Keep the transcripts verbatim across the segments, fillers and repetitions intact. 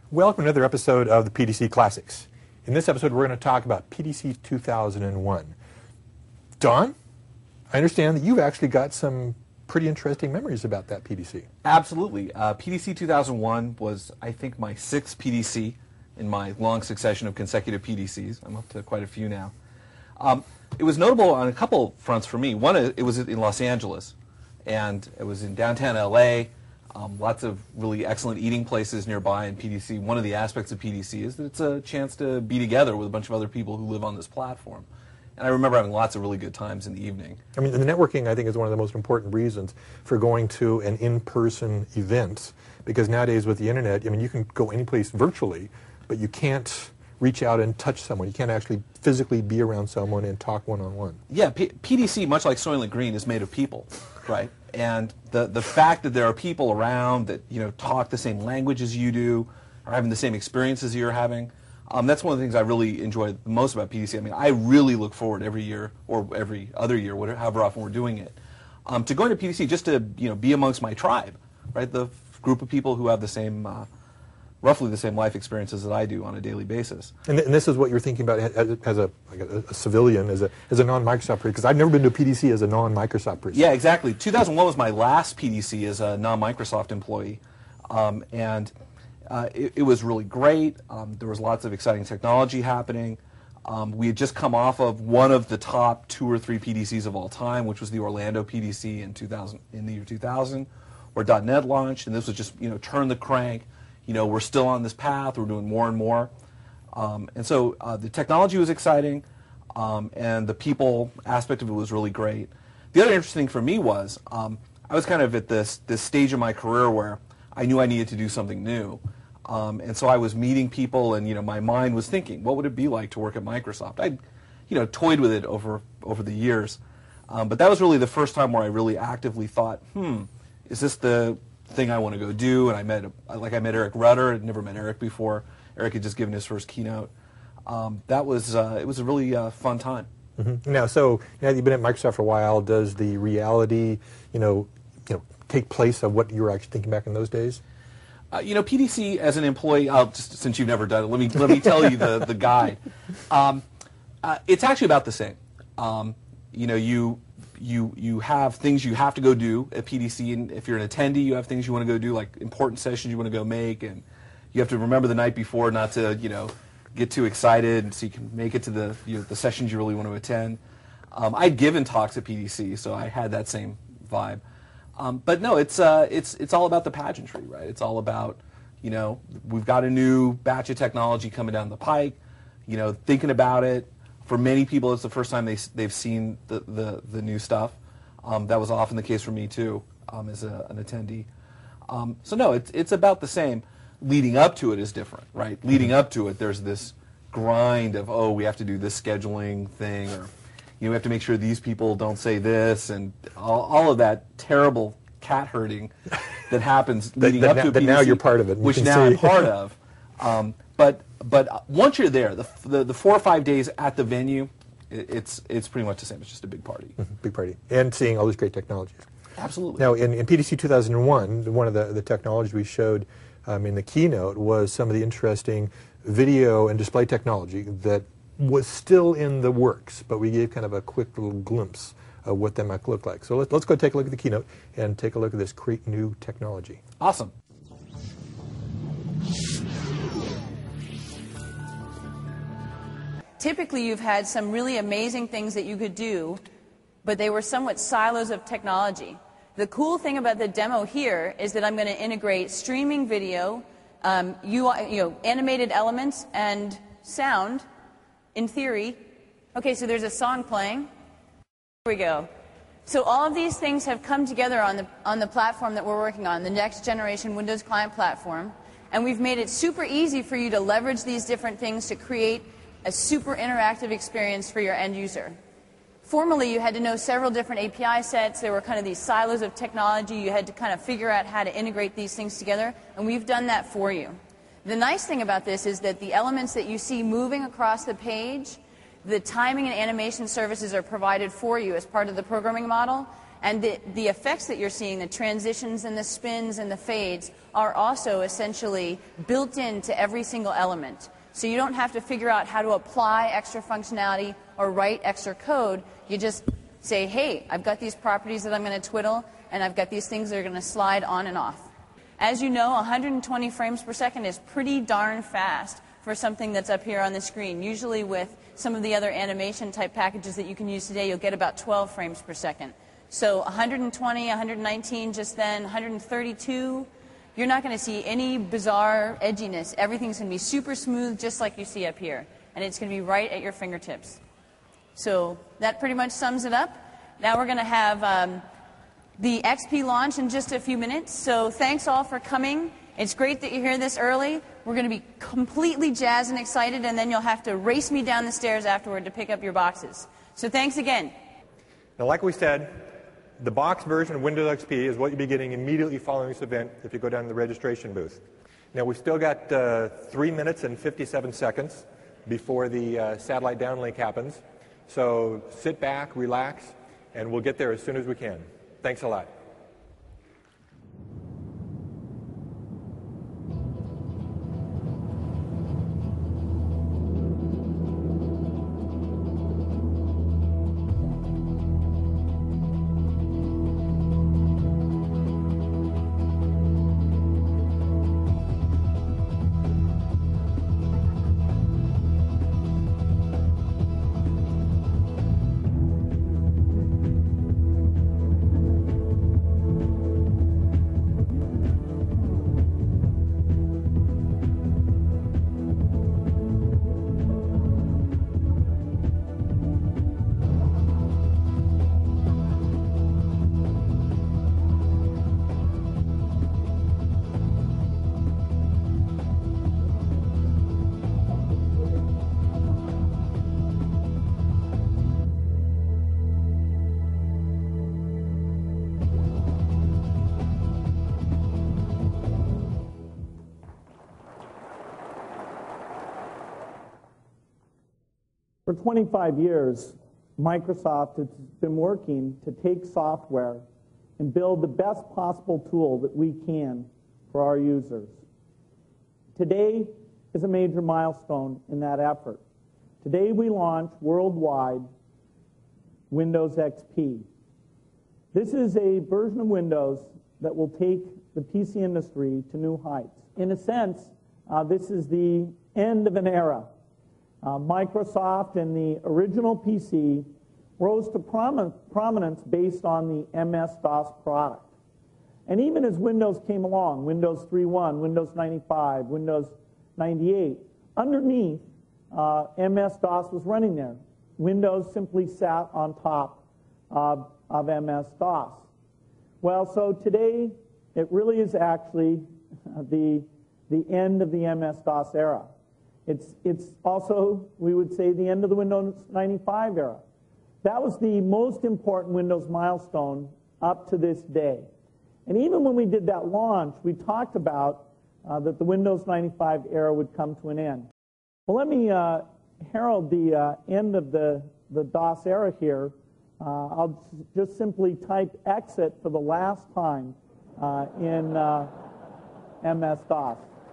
Welcome to another episode of the P D C Classics. In this episode, we're going to talk about P D C two thousand one. Don, I understand that you've actually got some pretty interesting memories about that P D C. Absolutely. Uh, P D C two thousand one was, I think, my sixth P D C in my long succession of consecutive P D Cs. I'm up to quite a few now. Um, it was notable on a couple fronts for me. One, it was in Los Angeles, and it was in downtown L A. Um, lots of really excellent eating places nearby in P D C. One of the aspects of P D C is that it's a chance to be together with a bunch of other people who live on this platform. And I remember having lots of really good times in the evening. I mean, the networking, I think, is one of the most important reasons for going to an in-person event, because nowadays with the internet, I mean, you can go any place virtually, but you can't reach out and touch someone. You can't actually physically be around someone and talk one-on-one. Yeah, P PDC, much like Soylent Green, is made of people, right? And the, the fact that there are people around that, you know, talk the same language as you do, are having the same experiences you're having, um, that's one of the things I really enjoy the most about P D C. I mean, I really look forward every year, or every other year, whatever, however often we're doing it, um, to going to P D C just to, you know, be amongst my tribe, right? The group of people who have the same, uh, roughly the same life experiences that I do on a daily basis. And, th and this is what you're thinking about as, as, a, like a, a civilian, as a, as a non-Microsoft person, because I've never been to a P D C as a non-Microsoft person. Yeah, exactly. two thousand one was my last P D C as a non-Microsoft employee, um, and uh, it, it was really great. Um, there was lots of exciting technology happening. Um, we had just come off of one of the top two or three P D Cs of all time, which was the Orlando P D C in two thousand, in the year two thousand, where dot net launched, and this was just, you know, turn the crank. You know, we're still on this path. We're doing more and more. Um, and so uh, the technology was exciting, um, and the people aspect of it was really great. The other interesting thing for me was um, I was kind of at this, this stage of my career where I knew I needed to do something new. Um, and so I was meeting people, and, you know, my mind was thinking, what would it be like to work at Microsoft? I'd, you know, toyed with it over, over the years. Um, but that was really the first time where I really actively thought, hmm, is this the thing I want to go do? And I met, like I met Eric Rudder. I'd never met Eric before. Eric had just given his first keynote. Um, that was, uh, it was a really uh, fun time. Mm-hmm. Now, so now that you've been at Microsoft for a while, does the reality, you know, you know, take place of what you were actually thinking back in those days? Uh, you know, P D C as an employee, I'll just, since you've never done it, let me let me tell you the the guide. Um, uh, it's actually about the same. Um, you know, you. You, you have things you have to go do at P D C, and if you're an attendee, you have things you want to go do, like important sessions you want to go make, and you have to remember the night before not to, you know, get too excited so you can make it to the, you know, the sessions you really want to attend. Um, I'd given talks at P D C, so I had that same vibe. Um, but no, it's, uh, it's, it's all about the pageantry, right? It's all about, you know, we've got a new batch of technology coming down the pike, you know, thinking about it. For many people, it's the first time they, they've seen the, the, the new stuff. Um, that was often the case for me, too, um, as a, an attendee. Um, so, no, it's, it's about the same. Leading up to it is different, right? Leading up to it, there's this grind of, oh, we have to do this scheduling thing, or, you know, we have to make sure these people don't say this, and all, all of that terrible cat herding that happens leading that, up that, to a that P D C, now you're part of it. Which now I'm part of. Um, but But once you're there, the, the the four or five days at the venue, it, it's it's pretty much the same. It's just a big party. Mm-hmm. Big party. And seeing all these great technologies. Absolutely. Now, in, in P D C two thousand one, one of the, the technologies we showed um, in the keynote was some of the interesting video and display technology that was still in the works, but we gave kind of a quick little glimpse of what that might look like. So let's, let's go take a look at the keynote and take a look at this great new technology. Awesome. Typically, you've had some really amazing things that you could do, but they were somewhat silos of technology. The cool thing about the demo here is that I'm going to integrate streaming video, um, U I, you know, animated elements, and sound, in theory. Okay, so there's a song playing. Here we go. So all of these things have come together on the, on the platform that we're working on, the next generation Windows Client platform, and we've made it super easy for you to leverage these different things to create a super interactive experience for your end user. Formerly, you had to know several different A P I sets. There were kind of these silos of technology. You had to kind of figure out how to integrate these things together, and we've done that for you. The nice thing about this is that the elements that you see moving across the page, the timing and animation services are provided for you as part of the programming model, and the, the effects that you're seeing, the transitions and the spins and the fades, are also essentially built into every single element. So you don't have to figure out how to apply extra functionality or write extra code. You just say, hey, I've got these properties that I'm going to twiddle, and I've got these things that are going to slide on and off. As you know, one hundred twenty frames per second is pretty darn fast for something that's up here on the screen. Usually with some of the other animation type packages that you can use today, you'll get about twelve frames per second. So one hundred twenty, one hundred nineteen just then, one hundred thirty-two, you're not going to see any bizarre edginess. Everything's going to be super smooth, just like you see up here. And it's going to be right at your fingertips. So that pretty much sums it up. Now we're going to have um, the X P launch in just a few minutes. So thanks all for coming. It's great that you're here this early. We're going to be completely jazzed and excited, and then you'll have to race me down the stairs afterward to pick up your boxes. So thanks again. Now, like we said, the box version of Windows X P is what you'll be getting immediately following this event if you go down to the registration booth. Now, we've still got uh, three minutes and fifty-seven seconds before the uh, satellite downlink happens. So sit back, relax, and we'll get there as soon as we can. Thanks a lot. For twenty-five years, Microsoft has been working to take software and build the best possible tool that we can for our users. Today is a major milestone in that effort. Today we launch worldwide Windows X P. This is a version of Windows that will take the P C industry to new heights. In a sense, uh, this is the end of an era. Uh, Microsoft and the original P C rose to promi- prominence based on the M S DOS product. And even as Windows came along, Windows three point one, Windows ninety-five, Windows ninety-eight, underneath, uh, M S DOS was running there. Windows simply sat on top of, of M S DOS. Well, so today, it really is actually the, the end of the M S DOS era. It's, it's also, we would say, the end of the Windows ninety-five era. That was the most important Windows milestone up to this day. And even when we did that launch, we talked about uh, that the Windows ninety-five era would come to an end. Well, let me uh, herald the uh, end of the, the DOS era here. Uh, I'll just simply type exit for the last time uh, in uh, M S DOS.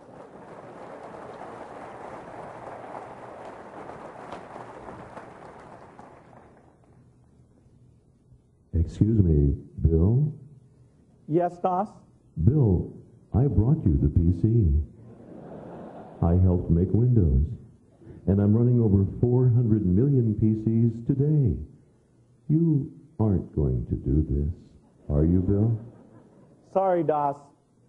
Excuse me, Bill? Yes, DOS? Bill, I brought you the P C. I helped make Windows, and I'm running over four hundred million P Cs today. You aren't going to do this, are you, Bill? Sorry, DOS.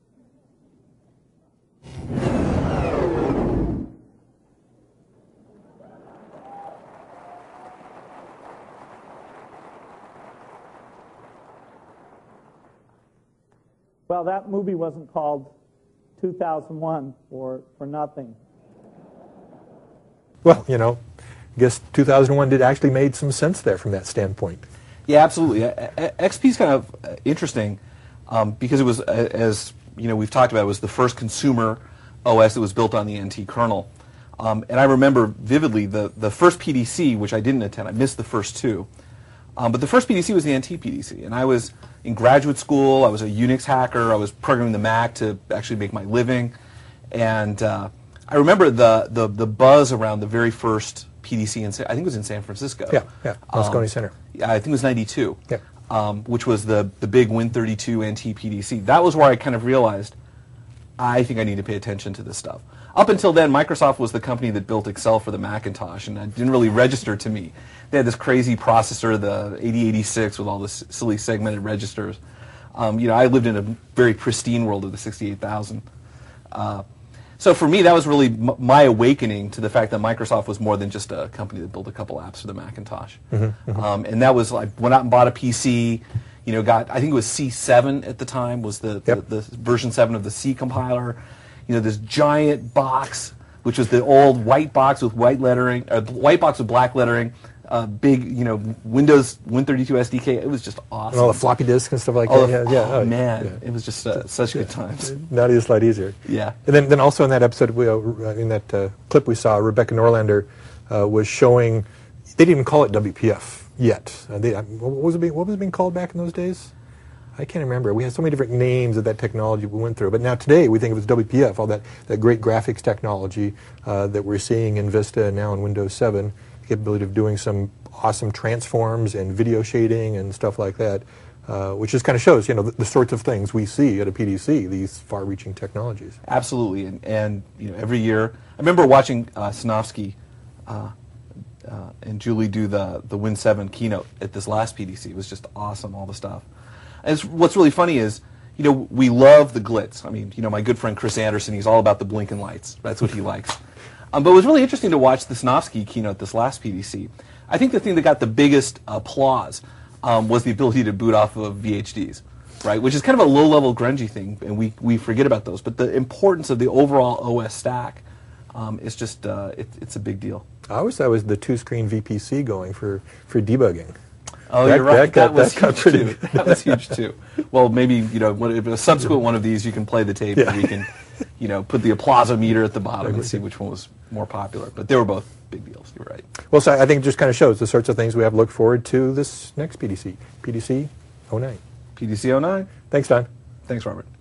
Well, that movie wasn't called two thousand one for, for nothing. Well, you know, I guess two thousand one did actually made some sense there from that standpoint. Yeah, absolutely. X P is kind of interesting um, because it was, as you know, we've talked about, it was the first consumer O S that was built on the N T kernel. Um, and I remember vividly the, the first P D C, which I didn't attend. I missed the first two. Um, but the first P D C was the N T P D C, and I was in graduate school. I was a Unix hacker. I was programming the Mac to actually make my living, and uh, I remember the, the the buzz around the very first P D C in Sa- I think it was in San Francisco. Yeah, yeah, Moscone Um, Center. Yeah, I think it was ninety-two. Yeah. Um, which was the the big Win thirty-two N T P D C. That was where I kind of realized I think I need to pay attention to this stuff. Up until then, Microsoft was the company that built Excel for the Macintosh, and it didn't really register to me. They had this crazy processor, the eighty eighty-six, with all this silly segmented registers. Um, you know, I lived in a very pristine world of the sixty-eight thousand. Uh, so for me, that was really m my awakening to the fact that Microsoft was more than just a company that built a couple apps for the Macintosh. Mm-hmm, mm-hmm. Um, and that was like, went out and bought a P C. You know, got, I think it was C seven at the time, was the, yep. the, the version seven of the C compiler. You know, this giant box, which was the old white box with white lettering, uh, white box with black lettering, uh, big, you know, Windows Win thirty-two S D K. It was just awesome. And all the floppy disks and stuff like oh, that. Yeah, yeah. Oh, oh, man, yeah. it was just uh, such good times. Now it is a lot easier. Yeah. And then, then also in that episode, we, uh, in that uh, clip we saw, Rebecca Norlander uh, was showing. They didn't even call it W P F yet. Uh, they, uh, what was it being, what was it being called back in those days? I can't remember. We had so many different names of that technology we went through. But now today we think of it as W P F, all that, that great graphics technology uh, that we're seeing in Vista and now in Windows seven, the capability of doing some awesome transforms and video shading and stuff like that, uh, which just kind of shows, you know, the, the sorts of things we see at a P D C, these far-reaching technologies. Absolutely. And, and you know, every year, I remember watching uh, Sinofsky uh, uh, and Julie do the, the Win seven keynote at this last P D C. It was just awesome, all the stuff. And it's, what's really funny is, you know, we love the glitz. I mean, you know, my good friend Chris Anderson, he's all about the blinking lights. That's what he likes. Um, but it was really interesting to watch the Sinofsky keynote this last P D C. I think the thing that got the biggest applause um, was the ability to boot off of V H Ds, right? Which is kind of a low-level grungy thing, and we, we forget about those. But the importance of the overall O S stack um, is just, uh, it, it's a big deal. I always thought it was the two-screen V P C going for, for debugging. Oh, that, you're right. That, got, that was that got huge pretty too. That was huge too. Well, maybe, you know, when, if a subsequent one of these, you can play the tape yeah. and we can, you know, put the applausometer at the bottom and see which one was more popular. But they were both big deals. You're right. Well, so I think it just kind of shows the sorts of things we have to look forward to this next P D C, P D C oh nine. P D C oh nine. Thanks, Don. Thanks, Robert.